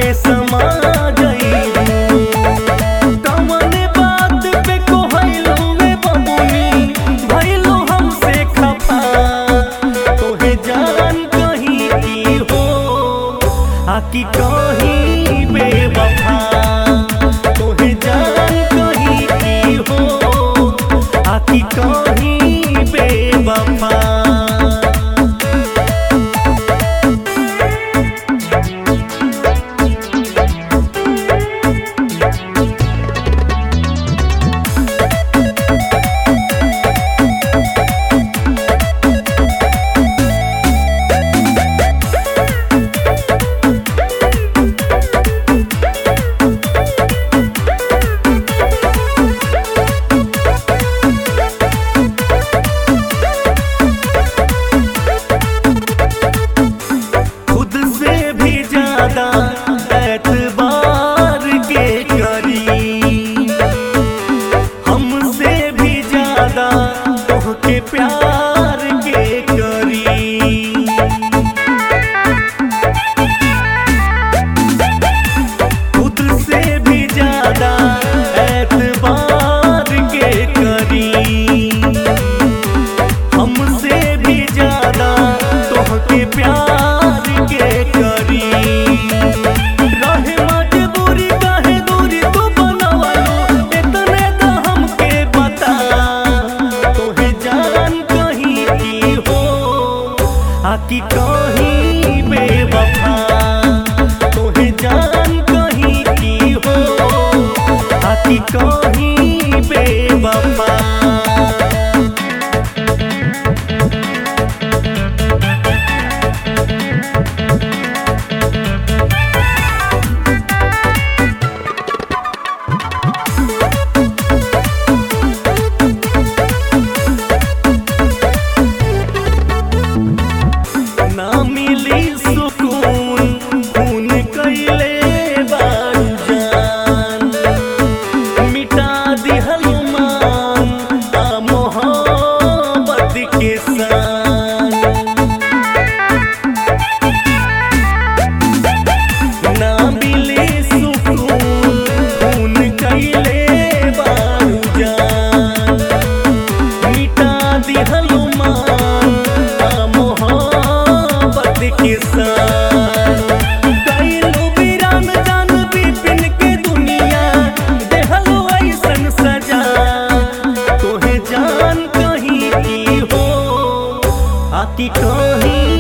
के समा गईलू। कवने बात पे कोहलू में बबुनी भइलू हमसे खफा। तोहे जान कहीं की हो आकी कहीं बेवफा। तोहे जान कहीं की हो आकी कहीं बेवफा। एतबार के करी हमसे भी ज्यादा तोहके प्यार के करी। खुद से भी ज्यादा एतबार के करी हमसे भी ज्यादा तोहके प्यार के करी। आकी कहीं बेवफा। तोहे जान कहीं की हो आकी कहीं बेवफा। ना मिली सुकून खून कइले बारू जान। मिटा दिहल मान आ मोहब्बत के सान। ना मिली सुकून खून कइले बारू जान। मिटा दिहल मान किसान। कइलू वीरान जान विपिन के दुनिया देहलू ऐसन सजा। तोहे जान कहीं की हो आकी कहीं